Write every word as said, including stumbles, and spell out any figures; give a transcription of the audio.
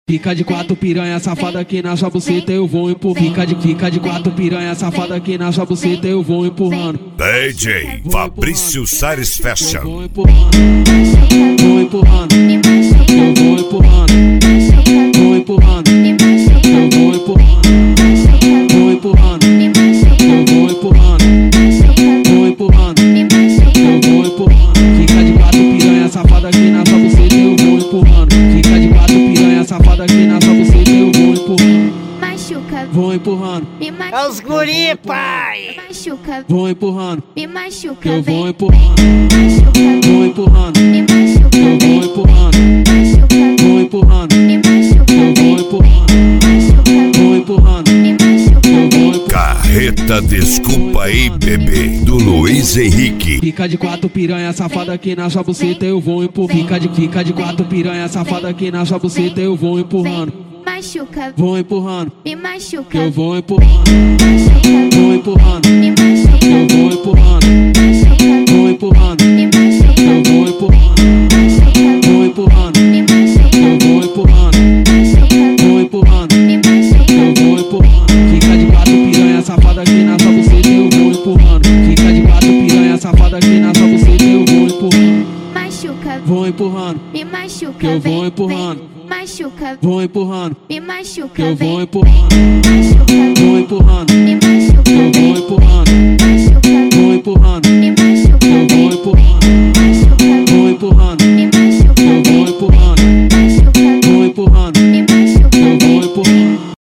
Fica de quatro piranha safada que na sua buceta eu vou empurrando. Fica de, fica de quatro piranha safada que na sua buceta eu vou empurrando. D J Fabrício Sares Fashion. Vou empurrando, vou empurrando, eu vou empurrando, vou empurrando, eu vou empurrando, vou empurrando, eu vou empurrando, vou empurrando, eu vou empurrando. Fica de quatro piranha safada que na sua buceta eu vou empurrando. Fica de quatro piranha safada que na sua buceta eu vou empurrando. Machuca, vou empurrando. Me machuca, é os guri, pai. Me machuca, vou empurrando. Me machuca, eu vou empurrando. Vou empurrando. Me machuca, eu vou empurrando. Vou empurrando. Me machuca, eu vou empurrando. Vou empurrando. Me machuca, eu vou empurrando. Carreta Desculpa aí, bebê, do Luiz Henrique. Fica de quatro piranha safada que na sua buceta eu vou empurrando. Fica de, fica de quatro piranha safada que na sua buceta eu vou empurrando. Machuca, vou empurrando. Me machuca, eu vou empurrando. Vou empurrando. Me machuca, eu vou empurrando. Vou empurrando. Me machuca, eu vou empurrando. Vou empurrando. Me machuca, eu vou empurrando. Vou empurrando. Me machuca, eu vou empurrando. Fica de quatro piranha safada que na sua buceta eu vou empurrando. Fica de quatro piranha safada que na sua buceta eu vou empurrando. Machuca, vou empurrando. Me machuca, eu vou empurrando. Machuca, vou empurrando. Me machuca, eu vou empurrando. Vou empurrando. Me machuca.